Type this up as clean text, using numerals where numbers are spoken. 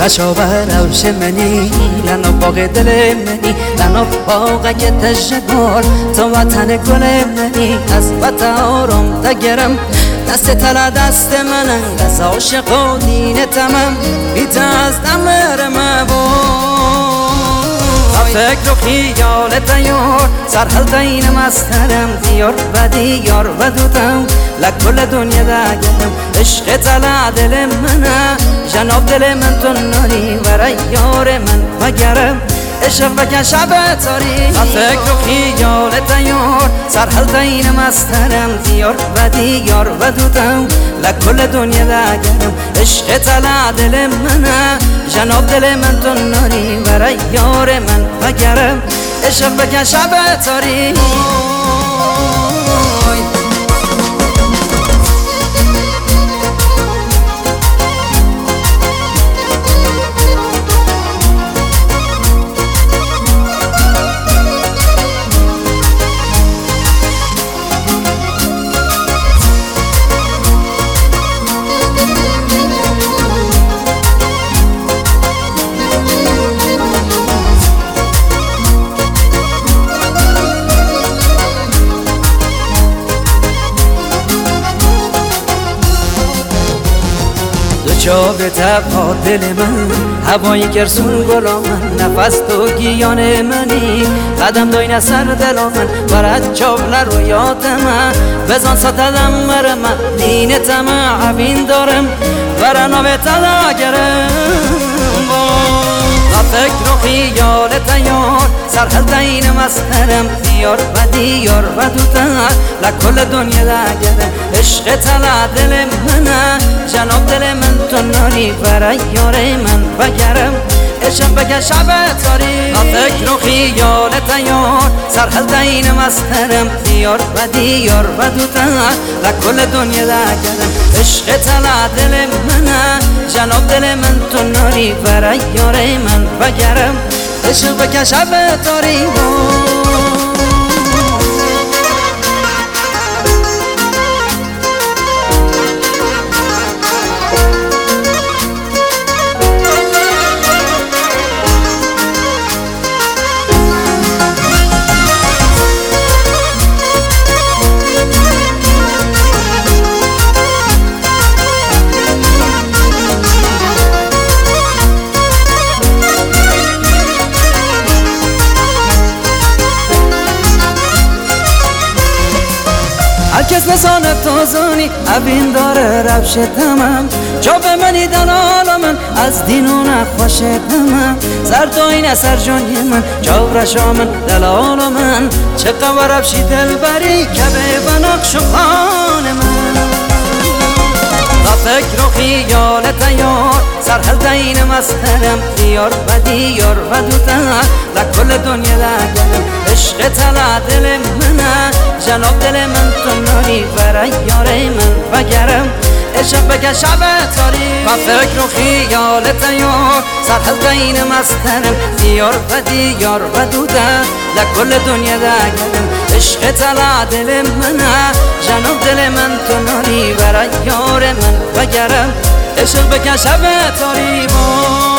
خشابه روش منی لنو باغ دل منی لنو باغ که تشکر تو وطن گل منی از وطن آرام دگرم دست تلا دست منن از عاشق و دین تمام بیت از دمر فکر و خیال تیار سرحل دین مسترم دیار و دیار و دوتم لکل دنیا دگرم عشق تلا دل منه جناب دل من تو ناری ورای یار من وگرم عشق بکن شب تاری فکر و خیال تیار سرحل دین مسترم دیار و دیار و دوتم لکل دنیا دگرم عشق تلا دل منه جناب دل من تو ناری ورای یار من وگرم عشق بکن شب تاری جا به تب دل من هوایی گرسون گلا من نفس تو گیان منی قدم دوین سر دل من برد چابل رویات من بزن ستدم مر من دین تمام عبین دارم برنا به تلا گرم فکر و خیال تیار سرحل دین مسترم دیار و دیار و دوتر لکل دنیا دگرم عشق تلا دل منه جناب دل من تو ناری برای یار من وگرم عشق بکن شب تاری فکر و خیال تیار سرحل دین مسترم دیار و دیار و دوتر لکل دنیا دگرم عشق تلا دل منه جناب دل من تو ناری برای یار من وگرم عشق بکن شب تاری هر کس نسان تازانی ابین داره روش تمام جا به منی دلال من از دینون خوش تمام زردوین اثر جانی من جا رشا من دلال من چه قوار روشی دل بری که به بناقش و خان من فکر و خیال تیار سرحل دین مسترم دیار و دیار و دوتر لکل دنیا دگرم عشق تلا دل منه جناب دل من تو ناری برای یار من وگرم عشق بکن شب تاری فکر و خیال تیار سرحل دین مسترم دیار و دیار و دوتر لکل دنیا دگرم عشق تلا دل منه جناب دل من تو ناری برای یار من وگرم عشق بکن شب تاری